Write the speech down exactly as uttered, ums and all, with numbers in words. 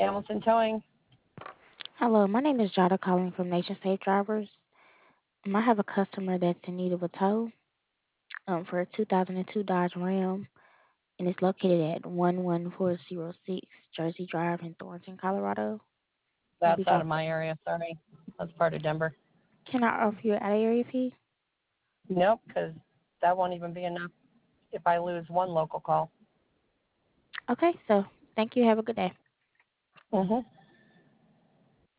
Hamilton Towing. Hello, my name is Jada calling from Nation Safe Drivers. Um, I have a customer that's in need of a tow um, for a two thousand two Dodge Ram, and it's located at one one four zero six Jersey Drive in Thornton, Colorado. Have That's you out got? of my area. Sorry, that's part of Denver. Can I offer you an out of area fee? Nope, because that won't even be enough if I lose one local call. Okay, so thank you. Have a good day. Mhm.